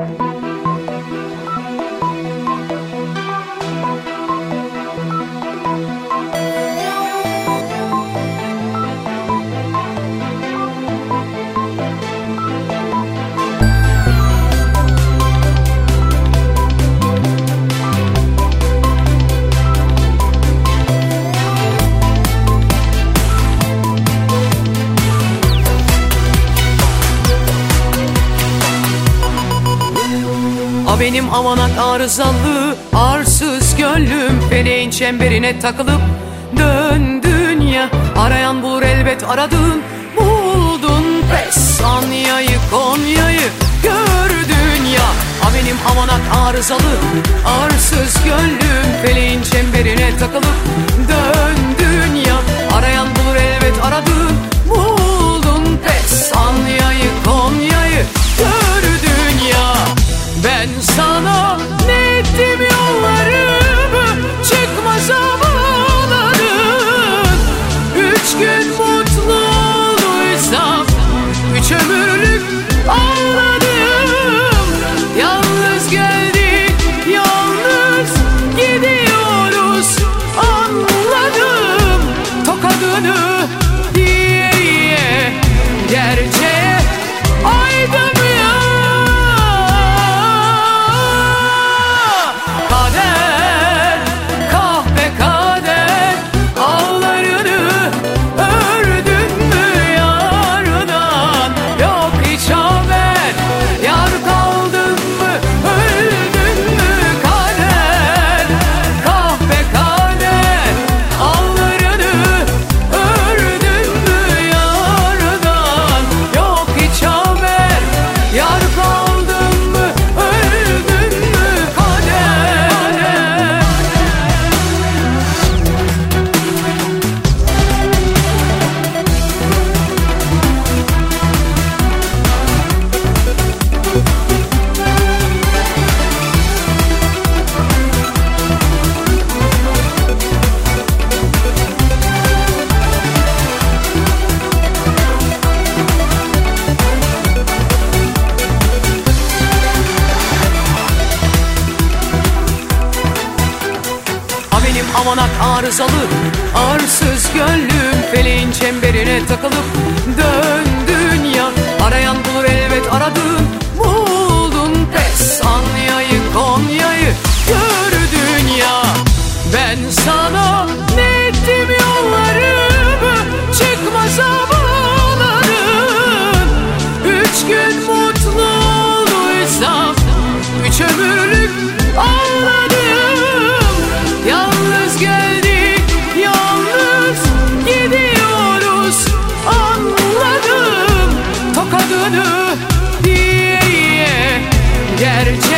Benim avanak arızalı, arsız gönlüm feleğin çemberine takılıp döndün ya. Arayan bulur elbet aradın, buldun pes. Anya'yı Konya'yı gördün ya. Benim avanak arızalı, arsız gönlüm feleğin çemberine takılıp döndün ya. Arayan bulur elbet aradın, buldun pes. Anya'yı Konya'yı gördün ya. Ben sana ne ettim yollarımı çıkmaza bağladın. 3 gün mutlu olduysam 3 ömürlük ağladım. Yalnız geldik, yalnız gidiyoruz anladım. Tokadını diye diye gerçeğe aydım. Avanak arızalı, arsız gönlüm feleğin çemberine takılıp döndün ya. Arayan bulur elbet aradın, buldun pes. Anya'yı Konya'yı gördün ya. Ben sana ne ettim yollarımı çıkmaza bağladın. 3 gün mutlu olduysam 3 ömürlük ağladım. Yalnız geldik, yalnız gidiyoruz anladım. Tokadını diye diye gerçek